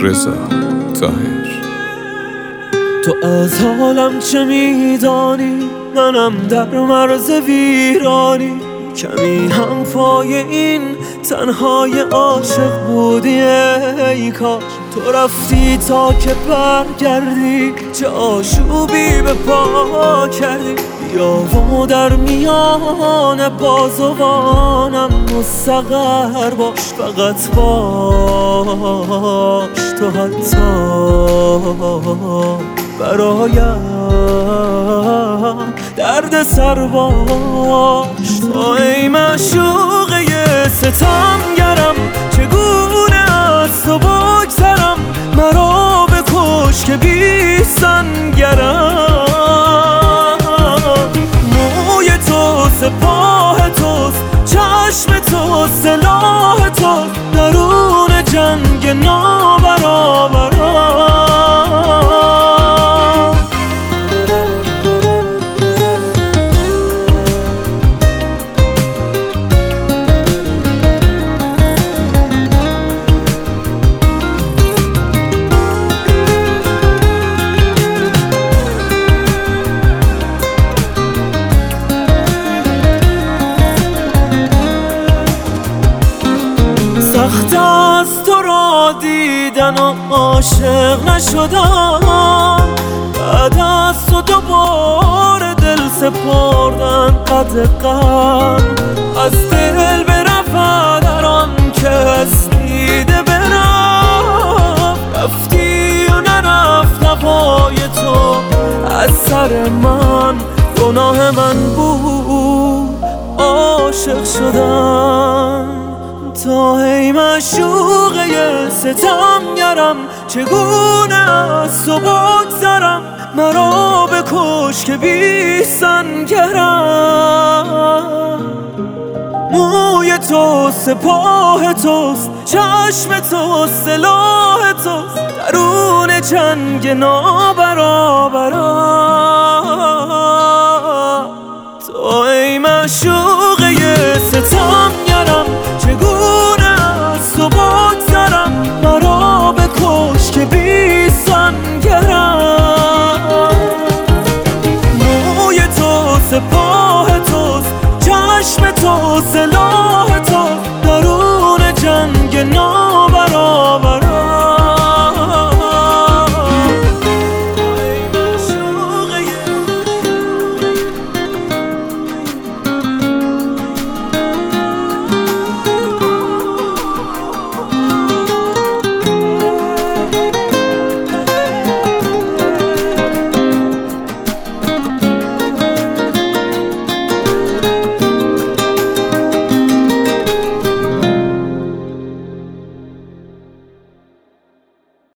رضا طاهر. تو از حالم چه میدانی؟ منم در مرز ویرانی، کمی هم پای این تنهای عاشق بودی. ای کاش تو رفتی تا که برگردی، چه آشوبی به پا کردی. بیا و در میان بازوانم مستقر باش، فقط باش تو حتی برایم درد سر باش. تو ای معشوقه ستمگرم، چگونه از تو بگذرم؟ مرا بکش که بی سنگرم. موی تو سپاه توست، چشم تو سلاح توست، درون جنگ نابرابرم. سخت از تو را دیدن و عاشق نشدم، بعد از تو دوباره دل سپردن قد غم. از دل برفت هر آن کس دیده برفت، رفتی و نرفت هوای تو از سر من. گناه من بود عاشق شدم. تو ای معشوقه ستمگرم، چگونه از تو بگذرم؟ مرا بکش که بی سنگرم. موی تو سپاه توست، چشم تو سلاح توست، درون جنگ نابرابرم.